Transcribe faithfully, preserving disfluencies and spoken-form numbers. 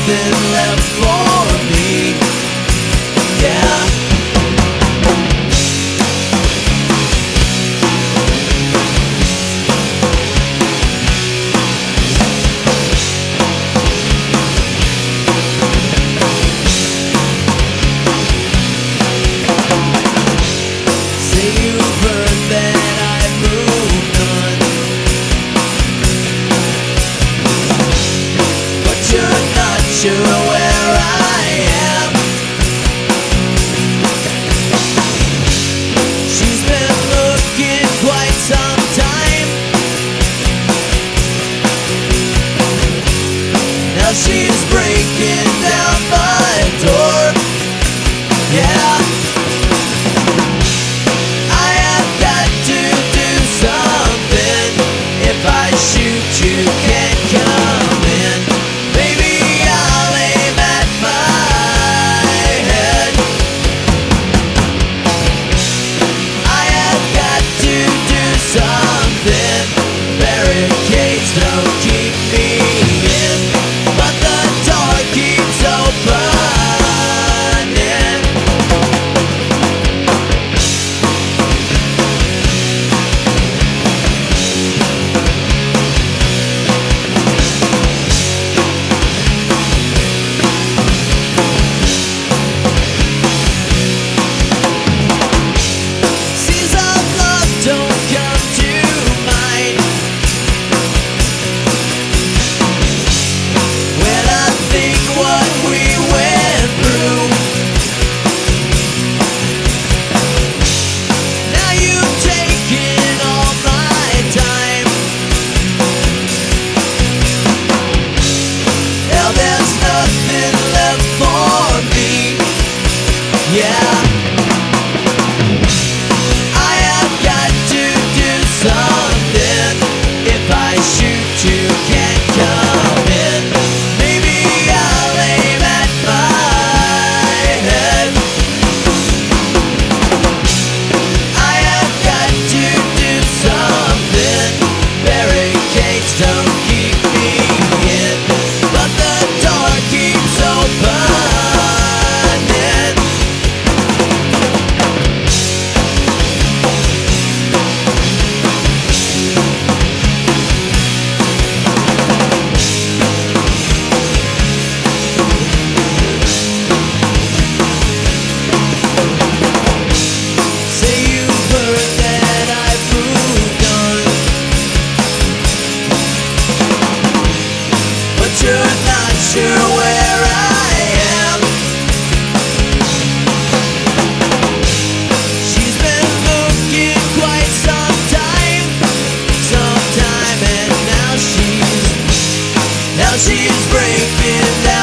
nothing left for me. Yeah. Sure where I am. She's been looking quite some time. Now she's breaking down my door. Yeah, I have got to do something. If I shoot, you can't come in. Barricades don't keep me in, but the door keeps opening. Seas of love don't come to mind. Yeah, I have got to do something. If I shoot, you can't come in. Maybe I'll aim at my head. I have got to do something. Barricades don't keep me in, but the door keeps open. You're not sure where I am. She's been looking quite some time, some time, and now she's, now she's breaking down.